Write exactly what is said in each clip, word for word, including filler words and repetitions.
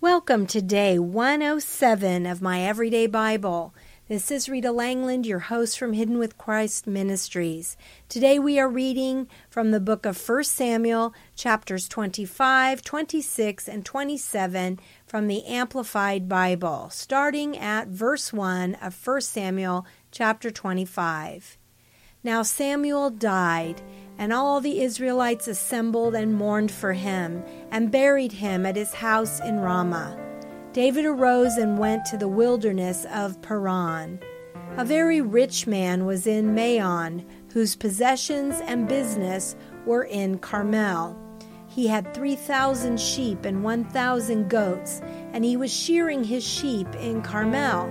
Welcome to day one oh seven of my Everyday Bible. This is Rita Langland, your host from Hidden with Christ Ministries. Today we are reading from the book of First Samuel, chapters twenty-five, twenty-six, and twenty-seven from the Amplified Bible, starting at verse one of First Samuel, chapter twenty-five. Now Samuel died, and all the Israelites assembled and mourned for him, and buried him at his house in Ramah. David arose and went to the wilderness of Paran. A very rich man was in Maon, whose possessions and business were in Carmel. He had three thousand sheep and one thousand goats, and he was shearing his sheep in Carmel.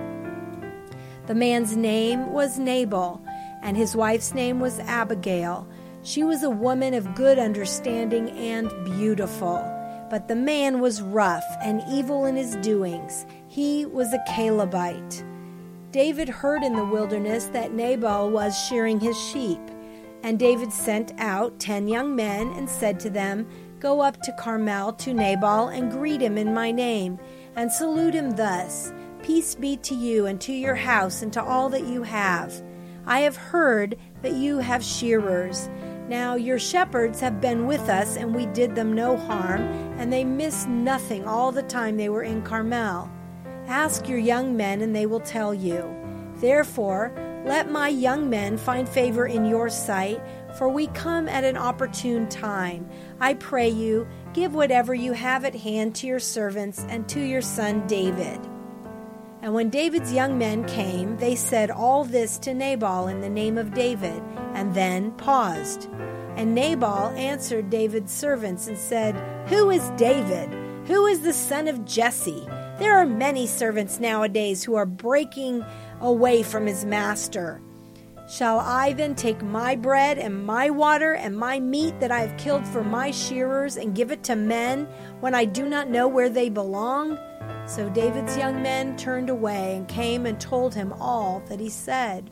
The man's name was Nabal, and his wife's name was Abigail. She was a woman of good understanding and beautiful. But the man was rough and evil in his doings. He was a Calebite. David heard in the wilderness that Nabal was shearing his sheep. And David sent out ten young men and said to them, "Go up to Carmel to Nabal and greet him in my name, and salute him thus, Peace be to you and to your house and to all that you have. I have heard that you have shearers. Now your shepherds have been with us, and we did them no harm, and they missed nothing all the time they were in Carmel. Ask your young men, and they will tell you. Therefore, let my young men find favor in your sight, for we come at an opportune time. I pray you, give whatever you have at hand to your servants and to your son David." And when David's young men came, they said all this to Nabal in the name of David, and then paused. And Nabal answered David's servants and said, "Who is David? Who is the son of Jesse? There are many servants nowadays who are breaking away from his master. Shall I then take my bread and my water and my meat that I have killed for my shearers and give it to men when I do not know where they belong?" So David's young men turned away and came and told him all that he said.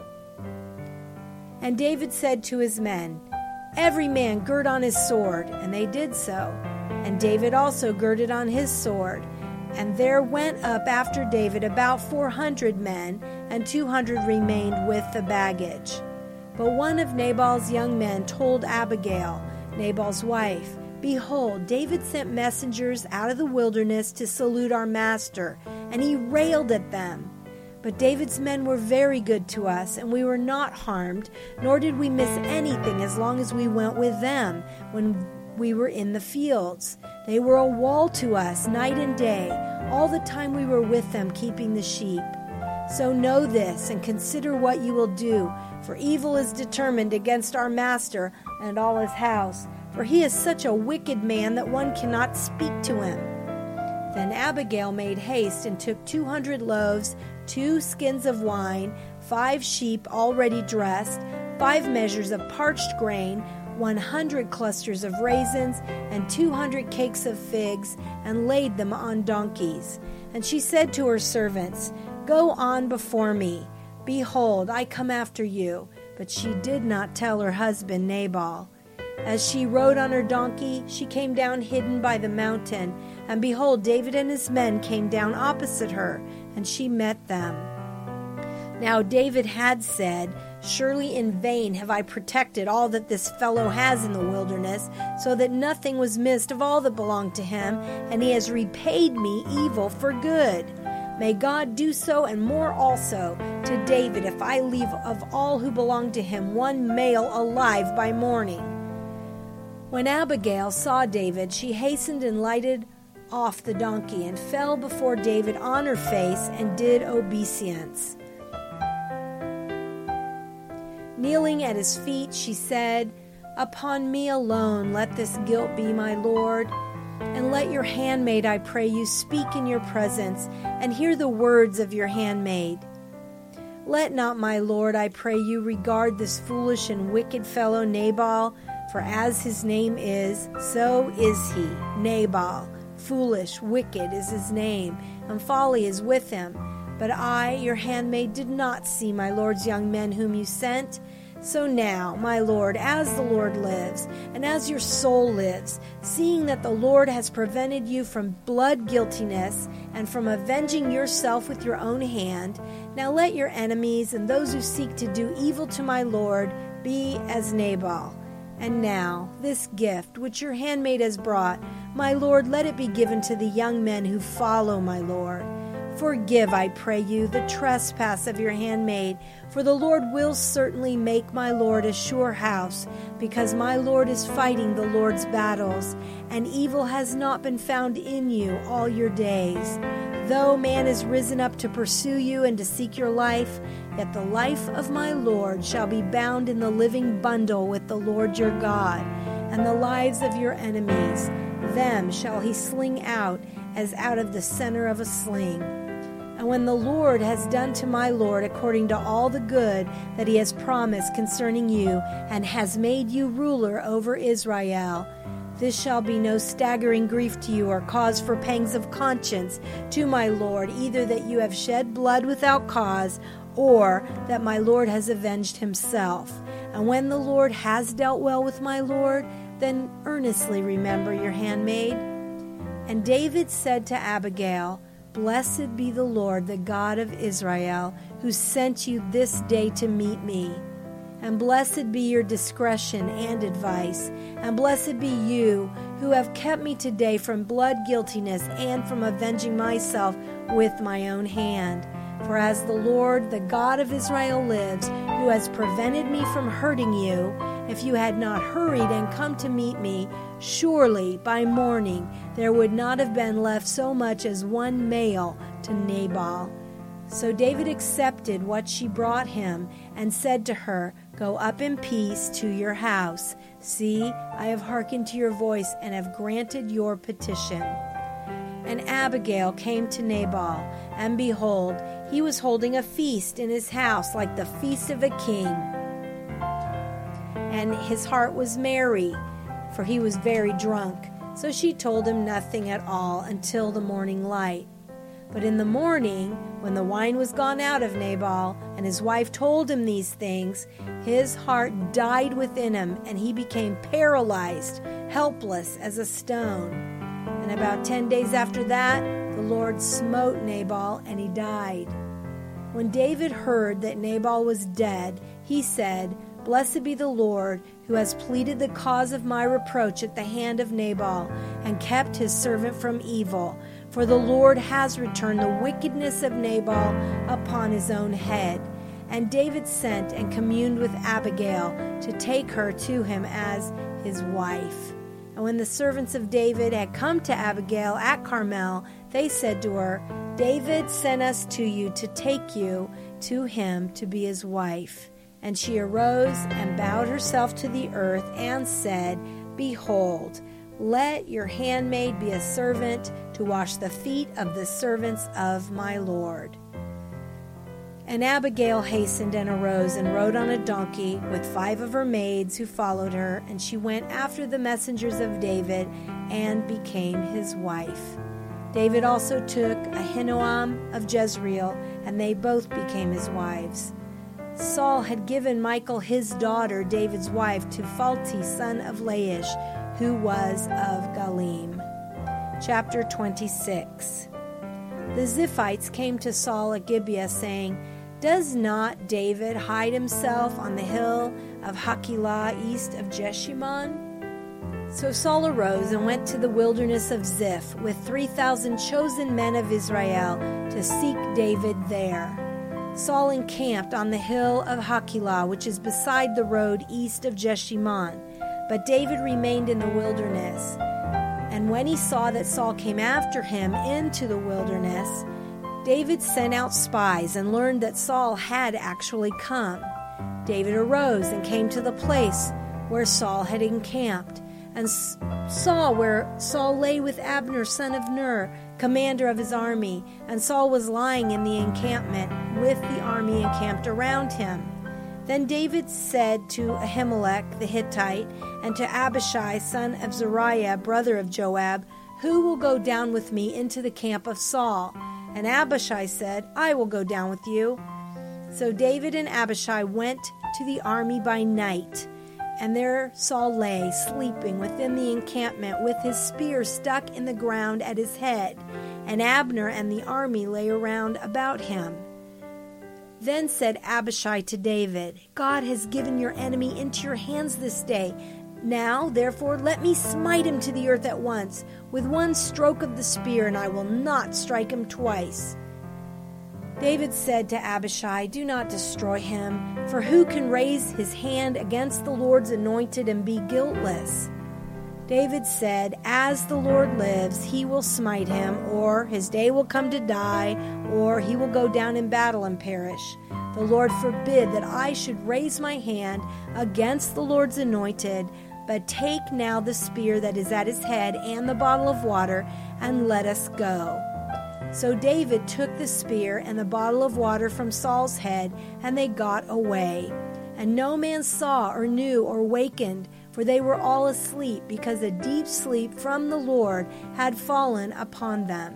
And David said to his men, "Every man gird on his sword," and they did so. And David also girded on his sword. And there went up after David about four hundred men, and two hundred remained with the baggage. But one of Nabal's young men told Abigail, Nabal's wife, "Behold, David sent messengers out of the wilderness to salute our master, and he railed at them. But David's men were very good to us, and we were not harmed, nor did we miss anything as long as we went with them when we were in the fields. They were a wall to us night and day, all the time we were with them keeping the sheep. So know this and consider what you will do, for evil is determined against our master and all his house, for he is such a wicked man that one cannot speak to him." Then Abigail made haste and took two hundred loaves, two skins of wine, five sheep already dressed, five measures of parched grain, one hundred clusters of raisins, and two hundred cakes of figs, and laid them on donkeys. And she said to her servants, "Go on before me. Behold, I come after you." But she did not tell her husband Nabal. As she rode on her donkey, she came down hidden by the mountain, and behold, David and his men came down opposite her, and she met them. Now David had said, "Surely in vain have I protected all that this fellow has in the wilderness, so that nothing was missed of all that belonged to him, and he has repaid me evil for good. May God do so and more also to David if I leave of all who belong to him one male alive by morning." When Abigail saw David, she hastened and lighted off the donkey and fell before David on her face and did obeisance. Kneeling at his feet, she said, "Upon me alone let this guilt be, my lord, and let your handmaid, I pray you, speak in your presence, and hear the words of your handmaid. Let not my lord, I pray you, regard this foolish and wicked fellow Nabal, for as his name is, so is he, Nabal. Foolish, wicked is his name, and folly is with him. But I, your handmaid, did not see my lord's young men whom you sent. So now, my Lord, as the Lord lives, and as your soul lives, seeing that the Lord has prevented you from blood guiltiness and from avenging yourself with your own hand, now let your enemies and those who seek to do evil to my Lord be as Nabal. And now, this gift which your handmaid has brought, my Lord, let it be given to the young men who follow my Lord. Forgive, I pray you, the trespass of your handmaid, for the Lord will certainly make my Lord a sure house, because my Lord is fighting the Lord's battles, and evil has not been found in you all your days. Though man is risen up to pursue you and to seek your life, yet the life of my Lord shall be bound in the living bundle with the Lord your God, and the lives of your enemies, them shall he sling out as out of the center of a sling. And when the Lord has done to my Lord according to all the good that he has promised concerning you, and has made you ruler over Israel, this shall be no staggering grief to you or cause for pangs of conscience to my Lord, either that you have shed blood without cause, or that my Lord has avenged himself. And when the Lord has dealt well with my Lord, then earnestly remember your handmaid. And David said to Abigail, Blessed be the Lord, the God of Israel, who sent you this day to meet me. And blessed be your discretion and advice, and blessed be you who have kept me today from blood guiltiness and from avenging myself with my own hand. For as the Lord, the God of Israel lives, who has prevented me from hurting you, if you had not hurried and come to meet me, surely by morning there would not have been left so much as one male to Nabal. So David accepted what she brought him and said to her, Go up in peace to your house. See, I have hearkened to your voice and have granted your petition. And Abigail came to Nabal, and behold, he was holding a feast in his house like the feast of a king. And his heart was merry, for he was very drunk. So she told him nothing at all until the morning light. But in the morning, when the wine was gone out of Nabal, and his wife told him these things, his heart died within him, and he became paralyzed, helpless as a stone. And about ten days after that, the Lord smote Nabal, and he died. When David heard that Nabal was dead, he said, Blessed be the Lord, who has pleaded the cause of my reproach at the hand of Nabal, and kept his servant from evil. For the Lord has returned the wickedness of Nabal upon his own head. And David sent and communed with Abigail to take her to him as his wife. And when the servants of David had come to Abigail at Carmel, they said to her, David sent us to you to take you to him to be his wife. And she arose and bowed herself to the earth and said, Behold, let your handmaid be a servant to wash the feet of the servants of my Lord. And Abigail hastened and arose and rode on a donkey with five of her maids who followed her, and she went after the messengers of David and became his wife. David also took Ahinoam of Jezreel, and they both became his wives. Saul had given Michal his daughter, David's wife, to Phalti, son of Laish, who was of Galim. Chapter twenty-six. The Ziphites came to Saul at Gibeah, saying, Does not David hide himself on the hill of Hachilah east of Jeshimon? So Saul arose and went to the wilderness of Ziph with three thousand chosen men of Israel to seek David there. Saul encamped on the hill of Hachilah, which is beside the road east of Jeshimon. But David remained in the wilderness. And when he saw that Saul came after him into the wilderness, David sent out spies and learned that Saul had actually come. David arose and came to the place where Saul had encamped, and saw where Saul lay with Abner, son of Ner, commander of his army, and Saul was lying in the encampment with the army encamped around him. Then David said to Ahimelech the Hittite and to Abishai, son of Zeruiah, brother of Joab, Who will go down with me into the camp of Saul? And Abishai said, I will go down with you. So David and Abishai went to the army by night. And there Saul lay, sleeping within the encampment, with his spear stuck in the ground at his head. And Abner and the army lay around about him. Then said Abishai to David, God has given your enemy into your hands this day. Now, therefore, let me smite him to the earth at once, with one stroke of the spear, and I will not strike him twice. David said to Abishai, do not destroy him, for who can raise his hand against the Lord's anointed and be guiltless? David said, as the Lord lives, he will smite him, or his day will come to die, or he will go down in battle and perish. The Lord forbid that I should raise my hand against the Lord's anointed, but take now the spear that is at his head and the bottle of water, and let us go. So David took the spear and the bottle of water from Saul's head, and they got away. And no man saw or knew or wakened, for they were all asleep, because a deep sleep from the Lord had fallen upon them.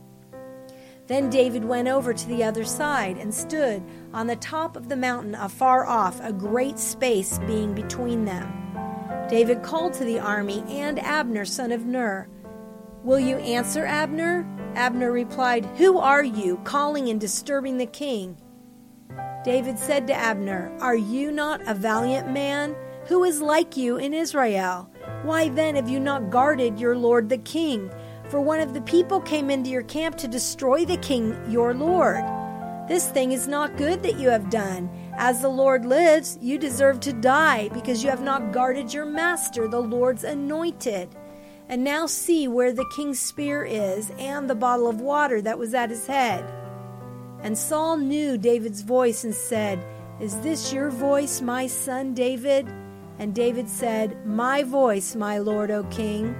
Then David went over to the other side and stood on the top of the mountain afar off, a great space being between them. David called to the army and Abner, son of Ner. Will you answer, Abner? Abner replied, who are you, calling and disturbing the king? David said to Abner, are you not a valiant man? Who is like you in Israel? Why then have you not guarded your lord the king? For one of the people came into your camp to destroy the king, your lord. This thing is not good that you have done. As the Lord lives, you deserve to die, because you have not guarded your master, the Lord's anointed. And now see where the king's spear is, and the bottle of water that was at his head. And Saul knew David's voice and said, is this your voice, my son David? And David said, my voice, my lord, O king.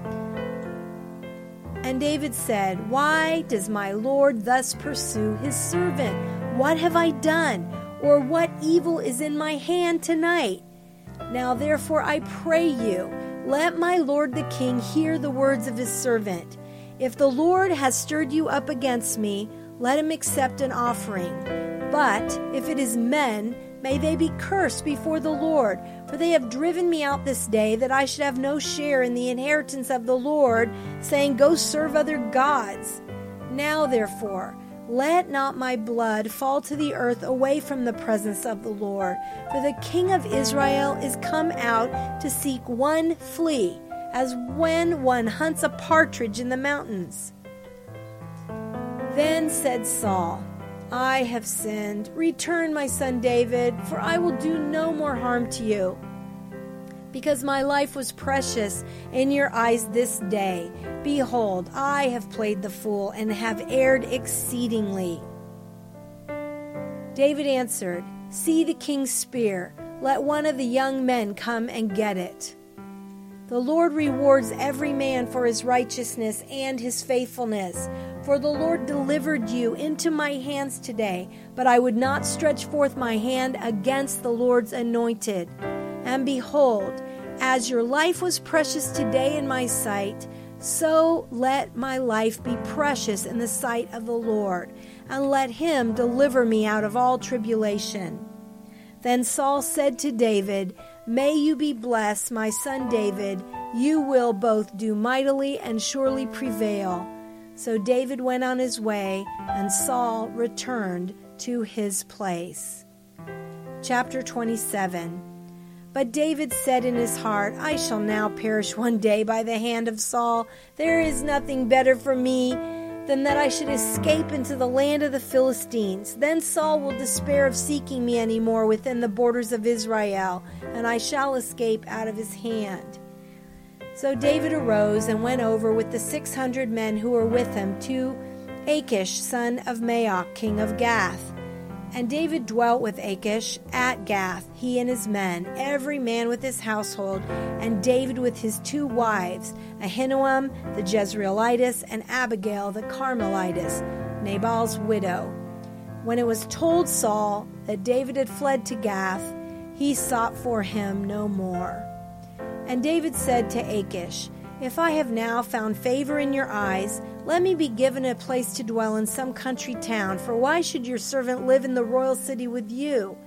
And David said, why does my lord thus pursue his servant? What have I done? Or what evil is in my hand tonight? Now therefore I pray you, let my lord the king hear the words of his servant. If the Lord has stirred you up against me, let him accept an offering. But if it is men, may they be cursed before the Lord, for they have driven me out this day, that I should have no share in the inheritance of the Lord, saying, go serve other gods. Now therefore, let not my blood fall to the earth away from the presence of the Lord, for the king of Israel is come out to seek one flea, as when one hunts a partridge in the mountains. Then said Saul, I have sinned. Return, my son David, for I will do no more harm to you. Because my life was precious in your eyes this day. Behold, I have played the fool and have erred exceedingly. David answered, see the king's spear. Let one of the young men come and get it. The Lord rewards every man for his righteousness and his faithfulness. For the Lord delivered you into my hands today, but I would not stretch forth my hand against the Lord's anointed. And behold, as your life was precious today in my sight, so let my life be precious in the sight of the Lord, and let him deliver me out of all tribulation. Then Saul said to David, may you be blessed, my son David. You will both do mightily and surely prevail. So David went on his way, and Saul returned to his place. Chapter twenty-seven. But David said in his heart, I shall now perish one day by the hand of Saul. There is nothing better for me than that I should escape into the land of the Philistines. Then Saul will despair of seeking me any more within the borders of Israel, and I shall escape out of his hand. So David arose and went over with the six hundred men who were with him to Achish, son of Maoch, king of Gath. And David dwelt with Achish at Gath, he and his men, every man with his household, and David with his two wives, Ahinoam the Jezreelitess, and Abigail the Carmelitess, Nabal's widow. When it was told Saul that David had fled to Gath, he sought for him no more. And David said to Achish, if I have now found favor in your eyes, let me be given a place to dwell in some country town, for why should your servant live in the royal city with you?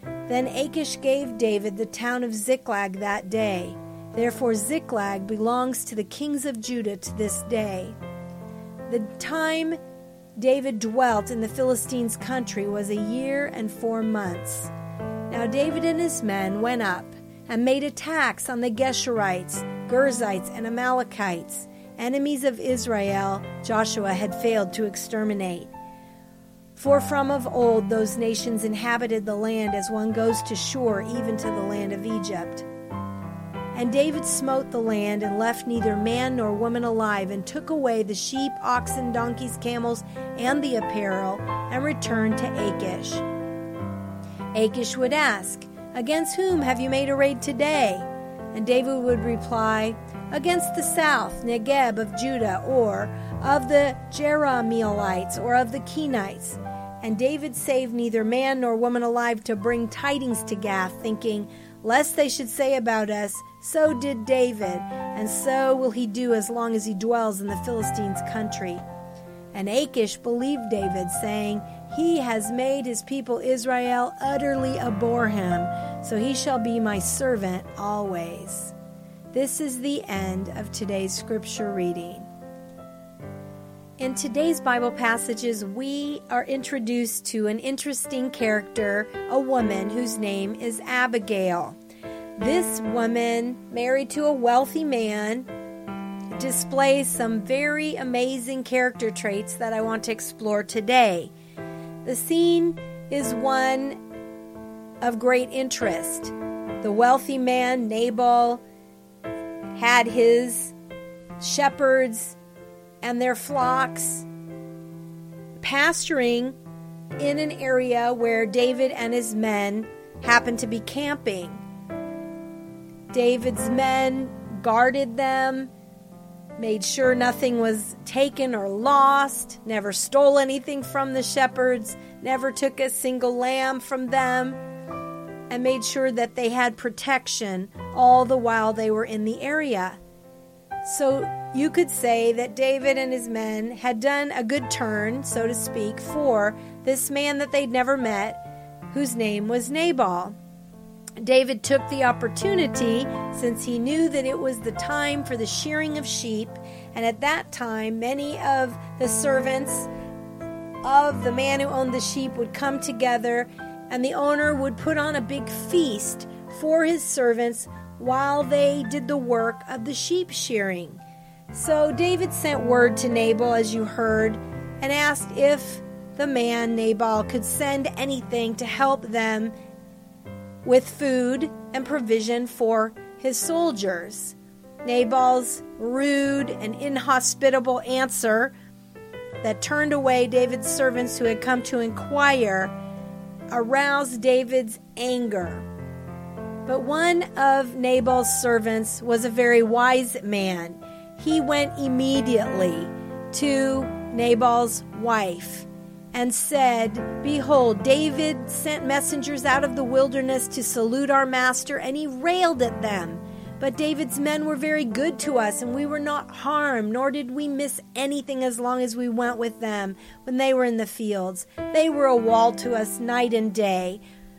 Then Achish gave David the town of Ziklag that day. Therefore Ziklag belongs to the kings of Judah to this day. The time David dwelt in the Philistines' country was a year and four months. Now David and his men went up and made attacks on the Geshurites, Girzites, and Amalekites, enemies of Israel Joshua had failed to exterminate. For from of old those nations inhabited the land as one goes to Shur, even to the land of Egypt. And David smote the land and left neither man nor woman alive, and took away the sheep, oxen, donkeys, camels, and the apparel, and returned to Achish. Achish would ask, "Against whom have you made a raid today?" And David would reply, "Against the south, Negeb of Judah, or of the Jerahmeelites, or of the Kenites." And David saved neither man nor woman alive to bring tidings to Gath, thinking, lest they should say about us, "So did David, and so will he do as long as he dwells in the Philistines' country." And Achish believed David, saying, "He has made his people Israel utterly abhor him, so he shall be my servant always." This is the end of today's scripture reading. In today's Bible passages, we are introduced to an interesting character, a woman whose name is Abigail. This woman, married to a wealthy man, displays some very amazing character traits that I want to explore today. The scene is one of great interest. The wealthy man, Nabal, had his shepherds and their flocks pasturing in an area where David and his men happened to be camping. David's men guarded them, made sure nothing was taken or lost, never stole anything from the shepherds, never took a single lamb from them, and made sure that they had protection all the while they were in the area. So you could say that David and his men had done a good turn, so to speak, for this man that they'd never met, whose name was Nabal. David took the opportunity, since he knew that it was the time for the shearing of sheep, and at that time many of the servants of the man who owned the sheep would come together, and the owner would put on a big feast for his servants while they did the work of the sheep shearing. So David sent word to Nabal, as you heard, and asked if the man Nabal could send anything to help them with food and provision for his soldiers. Nabal's rude and inhospitable answer that turned away David's servants who had come to inquire aroused David's anger. But one of Nabal's servants was a very wise man. He went immediately to Nabal's wife and said, "Behold, David sent messengers out of the wilderness to salute our master, and he railed at them. But David's men were very good to us, and we were not harmed, nor did we miss anything as long as we went with them when they were in the fields. They were a wall to us night and day.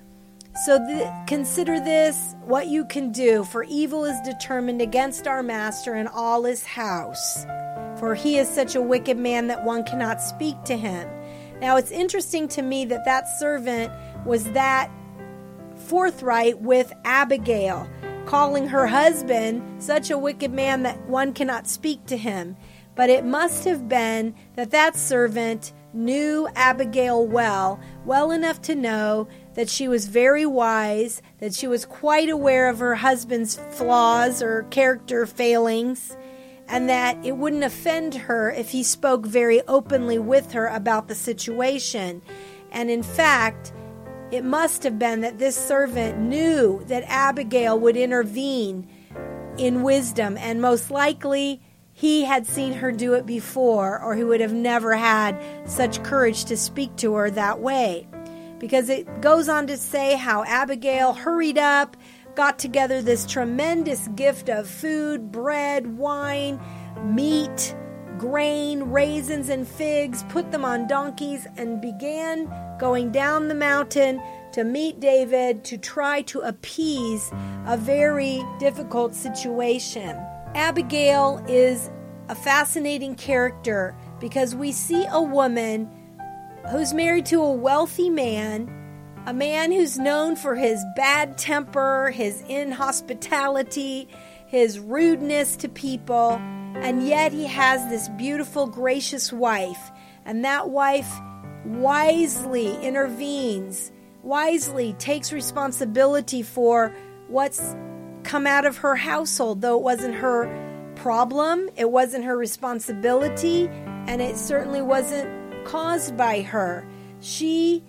So th- consider this what you can do, for evil is determined against our master and all his house. For he is such a wicked man that one cannot speak to him." Now it's interesting to me that that servant was that forthright with Abigail, calling her husband such a wicked man that one cannot speak to him. But it must have been that that servant knew Abigail well, well enough to know that she was very wise, that she was quite aware of her husband's flaws or character failings, and that it wouldn't offend her if he spoke very openly with her about the situation. And in fact, it must have been that this servant knew that Abigail would intervene in wisdom, and most likely he had seen her do it before, or he would have never had such courage to speak to her that way. Because it goes on to say how Abigail hurried up, got together this tremendous gift of food, bread, wine, meat, grain, raisins, and figs, put them on donkeys, and began going down the mountain to meet David to try to appease a very difficult situation. Abigail is a fascinating character because we see a woman who's married to a wealthy man, a man who's known for his bad temper, his inhospitality, his rudeness to people, and yet he has this beautiful, gracious wife, and that wife wisely intervenes, wisely takes responsibility for what's come out of her household, though it wasn't her problem, it wasn't her responsibility, and it certainly wasn't caused by her. She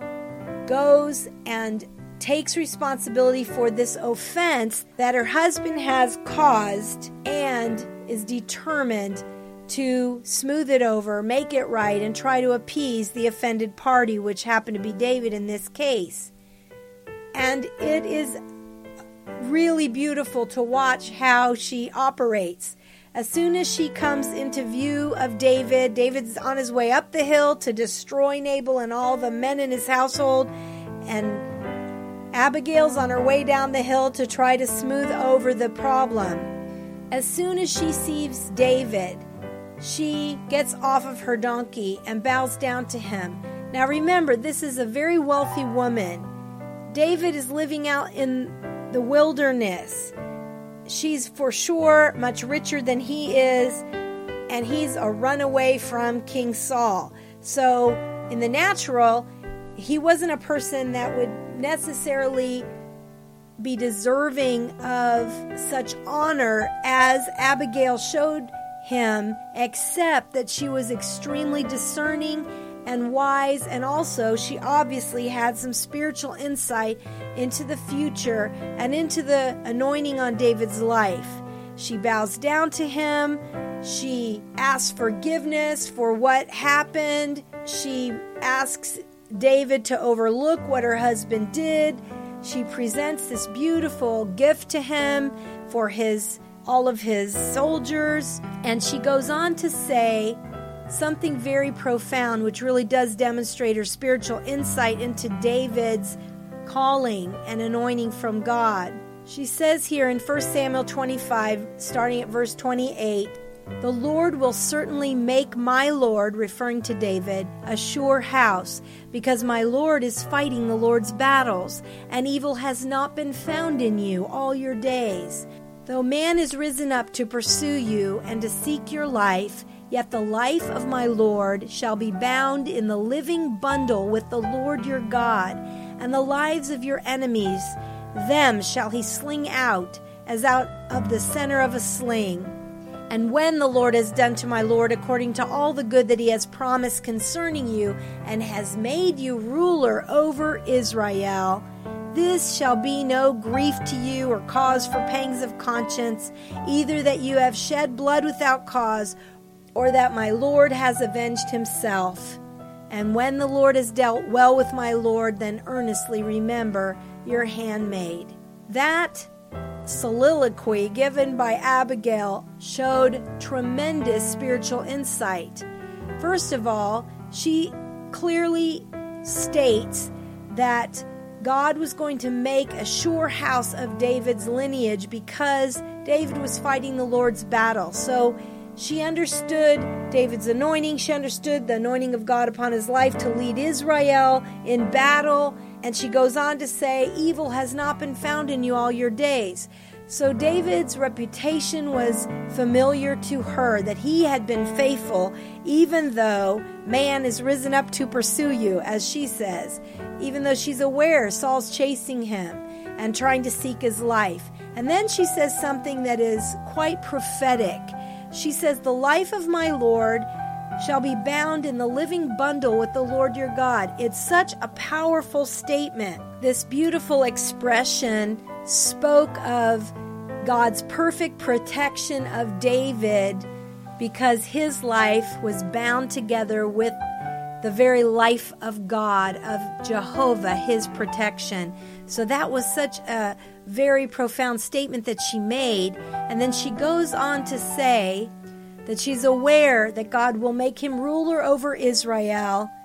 goes and takes responsibility for this offense that her husband has caused and is determined to smooth it over, make it right, and try to appease the offended party, which happened to be David in this case. And it is really beautiful to watch how she operates. As soon as she comes into view of David, David's on his way up the hill to destroy Nabal and all the men in his household, and Abigail's on her way down the hill to try to smooth over the problem. As soon as she sees David, she gets off of her donkey and bows down to him. Now remember, this is a very wealthy woman. David is living out in the wilderness. She's for sure much richer than he is, and he's a runaway from King Saul. So in the natural, he wasn't a person that would necessarily be deserving of such honor as Abigail showed him, except that she was extremely discerning and wise, and also she obviously had some spiritual insight into the future and into the anointing on David's life. She bows down to him. She asks forgiveness for what happened. She asks David to overlook what her husband did. She presents this beautiful gift to him for his all of his soldiers, and she goes on to say something very profound, which really does demonstrate her spiritual insight into David's calling and anointing from God. She says here in First Samuel twenty-five, starting at verse twenty-eight, "The Lord will certainly make my Lord," referring to David, "a sure house, because my Lord is fighting the Lord's battles, and evil has not been found in you all your days. Though man is risen up to pursue you and to seek your life, yet the life of my Lord shall be bound in the living bundle with the Lord your God, and the lives of your enemies, them shall he sling out as out of the center of a sling. And when the Lord has done to my Lord according to all the good that he has promised concerning you, and has made you ruler over Israel, this shall be no grief to you or cause for pangs of conscience, either that you have shed blood without cause, or that my Lord has avenged himself. And when the Lord has dealt well with my Lord, then earnestly remember your handmaid." That soliloquy given by Abigail showed tremendous spiritual insight. First of all, she clearly states that God was going to make a sure house of David's lineage because David was fighting the Lord's battle. So she understood David's anointing. She understood the anointing of God upon his life to lead Israel in battle. And she goes on to say, evil has not been found in you all your days. So David's reputation was familiar to her, that he had been faithful, even though man is risen up to pursue you, as she says. Even though she's aware Saul's chasing him and trying to seek his life. And then she says something that is quite prophetic. She says, "The life of my Lord shall be bound in the living bundle with the Lord your God." It's such a powerful statement. This beautiful expression spoke of God's perfect protection of David because his life was bound together with the very life of God, of Jehovah, his protection. So that was such a very profound statement that she made. And then she goes on to say that she's aware that God will make him ruler over Israel,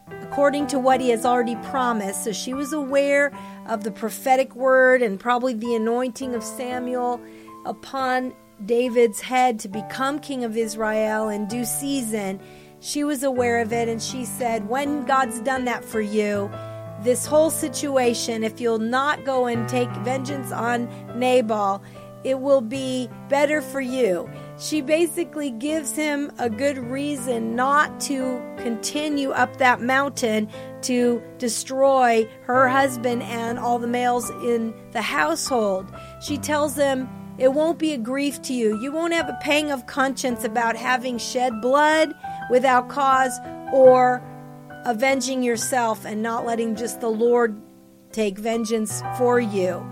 according to what he has already promised. So she was aware of the prophetic word and probably the anointing of Samuel upon David's head to become king of Israel in due season. She was aware of it, and she said, when God's done that for you, this whole situation, if you'll not go and take vengeance on Nabal, it will be better for you. She basically gives him a good reason not to continue up that mountain to destroy her husband and all the males in the household. She tells him, it won't be a grief to you. You won't have a pang of conscience about having shed blood without cause or avenging yourself and not letting just the Lord take vengeance for you.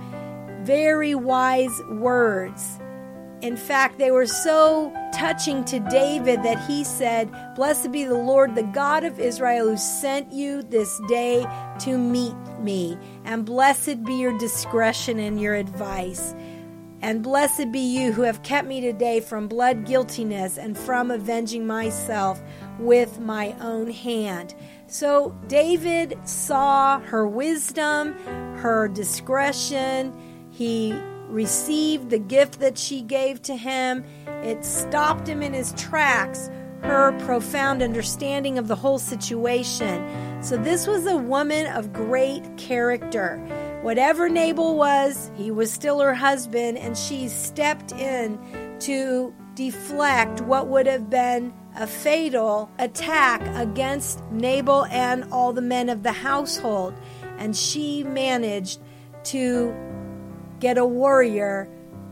Very wise words. In fact, they were so touching to David that he said, blessed be the Lord, the God of Israel, who sent you this day to meet me. And blessed be your discretion and your advice. And blessed be you who have kept me today from blood guiltiness and from avenging myself with my own hand. So David saw her wisdom, her discretion. He received the gift that she gave to him. It stopped him in his tracks, her profound understanding of the whole situation. So this was a woman of great character. Whatever Nabal was, he was still her husband, and she stepped in to deflect what would have been a fatal attack against Nabal and all the men of the household. And she managed to get a warrior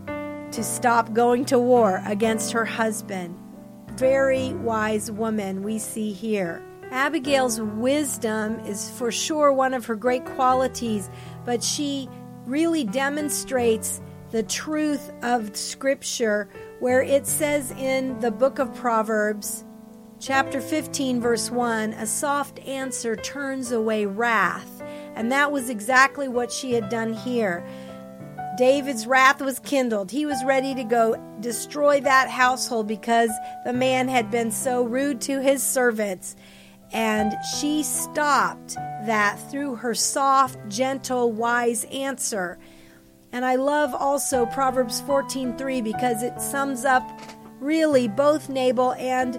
to stop going to war against her husband. Very wise woman we see here. Abigail's wisdom is for sure one of her great qualities, but she really demonstrates the truth of Scripture, where it says in the book of Proverbs, chapter fifteen, verse one, a soft answer turns away wrath. And that was exactly what she had done here. David's wrath was kindled. He was ready to go destroy that household because the man had been so rude to his servants. And she stopped that through her soft, gentle, wise answer. And I love also Proverbs fourteen three because it sums up really both Nabal and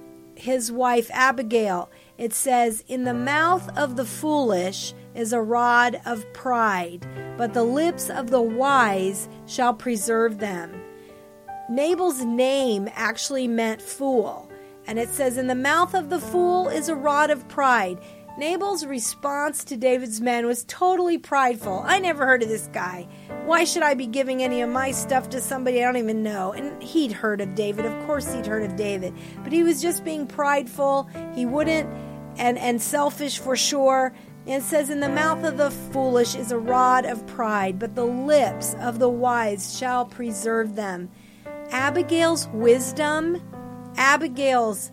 his wife Abigail. It says, in the mouth of the foolish is a rod of pride, but the lips of the wise shall preserve them. Nabal's name actually meant fool. And it says, in the mouth of the fool is a rod of pride. Nabal's response to David's men was totally prideful. I never heard of this guy. Why should I be giving any of my stuff to somebody I don't even know? And he'd heard of David. Of course he'd heard of David. But he was just being prideful. He wouldn't, and, and selfish for sure. And it says, in the mouth of the foolish is a rod of pride, but the lips of the wise shall preserve them. Abigail's wisdom, Abigail's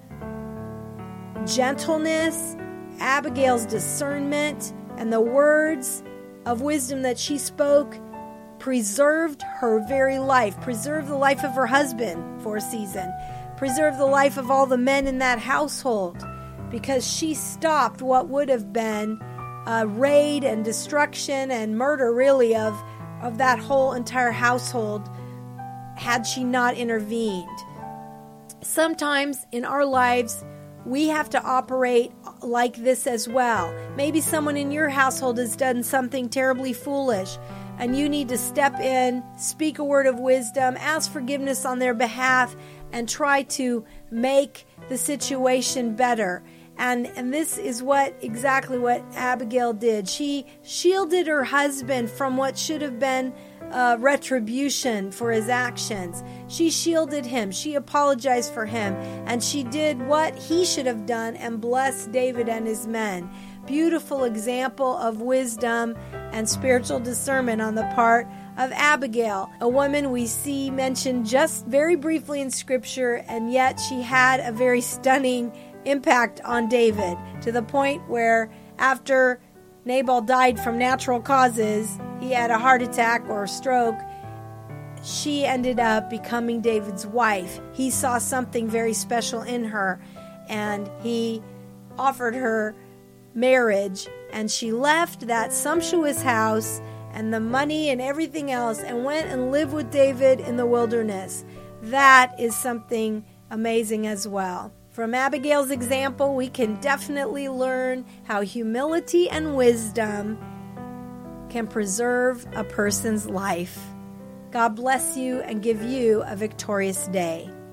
gentleness, Abigail's discernment, and the words of wisdom that she spoke preserved her very life, preserved the life of her husband for a season, preserved the life of all the men in that household, because she stopped what would have been a raid and destruction and murder, really, of, of that whole entire household had she not intervened. Sometimes in our lives, we have to operate like this as well. Maybe someone in your household has done something terribly foolish, and you need to step in, speak a word of wisdom, ask forgiveness on their behalf, and try to make the situation better. And and this is what exactly what Abigail did. She shielded her husband from what should have been uh, retribution for his actions. She shielded him. She apologized for him. And she did what he should have done and blessed David and his men. Beautiful example of wisdom and spiritual discernment on the part of Abigail, a woman we see mentioned just very briefly in Scripture, and yet she had a very stunning impact on David, to the point where after Nabal died from natural causes, he had a heart attack or a stroke, she ended up becoming David's wife. He saw something very special in her, and he offered her marriage, and she left that sumptuous house and the money and everything else and went and lived with David in the wilderness. That is something amazing as well. From Abigail's example, we can definitely learn how humility and wisdom can preserve a person's life. God bless you and give you a victorious day.